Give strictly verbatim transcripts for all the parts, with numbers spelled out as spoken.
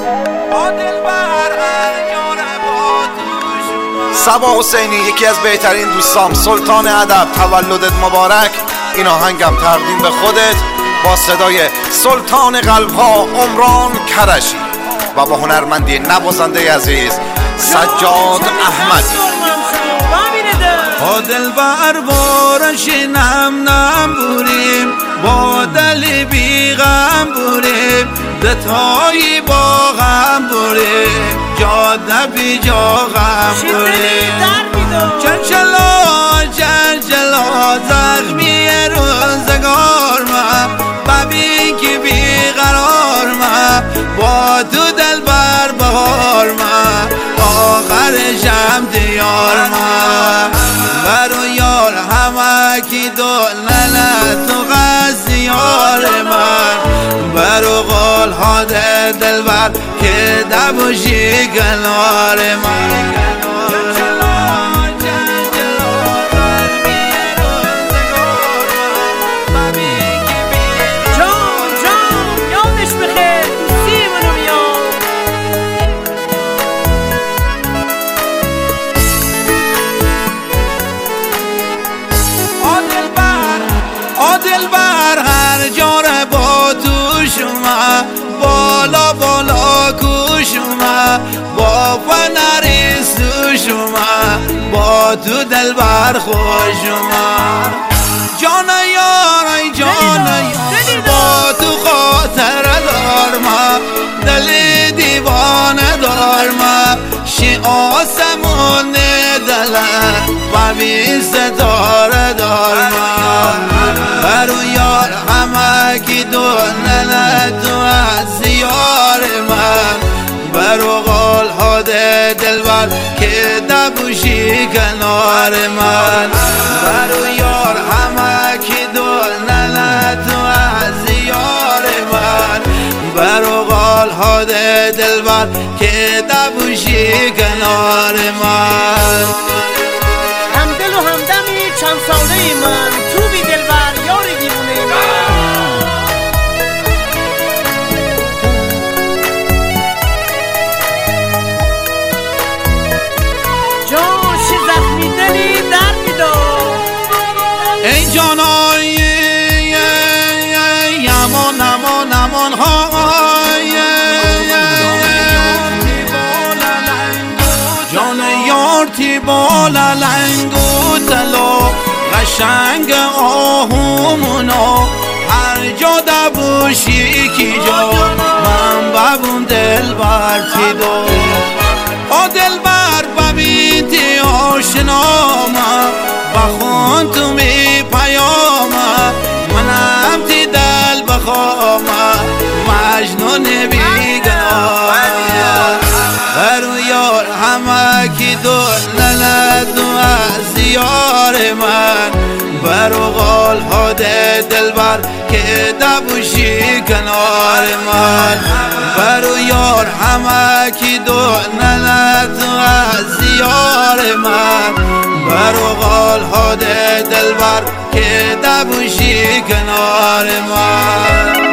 صبا حسینی، یکی از بهترین دوستام، سلطان ادب، تولدت مبارک. این آهنگم تقدیم به خودت با صدای سلطان قلب‌ها عمران کرشی و با هنرمندی نوازنده عزیز سجاد احمدی. با دلبر بارش نم نم بوریم، با دل بیغم بوریم، دتایی با غم بوریم، جاده بی جا غم بوریم. چلچلا چلچلا زخمی روزگار ما، ببین که بیقرار ما، با تو دلبر بهار ما، آخرشم دیار ما. برو یار همه کی دو نه تو غزی یار من، برو قول ها دلبر که دبوشی کنار من. دلبر هر جاره با تو شما، بالا بالا کو شما، با فنریس تو شما، با تو دلبر خوش شما. جان یار ای جان یار، با تو خاطر دار ما، دل دیوانه دار ما، شی آسمون دلم ببین ستاره دار ما. برو یار همه کی دو نه تو از یار من، برو قول ها دلبر که نبوشی کنار من. برو یار همه کی دو نه تو از یار من، برو قول ها دلبر که نبوشی کنار من. همدل و همدمی چند ساله من، تو بی دلبر یاری دیوونه من. جان چه زخمی دلی در میدار، ای جانای امان امان امان های جان یار تی بالا لنگو تلو قشنگ آهومونو، هر جا دبوشی کی جا من ببون دل بر تی دو. آ دل بر ببین تی آشناما، بخون تو می پیاما، منم تی دل بخواما، مجنون بیگناه. برو یار همه کی دو نه دو از یار من، برو قول ها دلبر که دبوشی کنار من. برو یار همه کی دو نه دو از یار من، برو قول ها دلبر که دبوشی کنار من.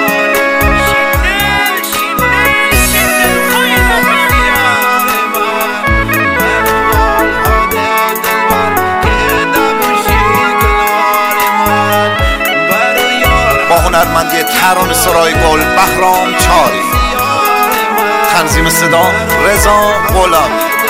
هنرمندی ترانه سرای گل بهرام چاری، تنظیم صدا رضا غلامی.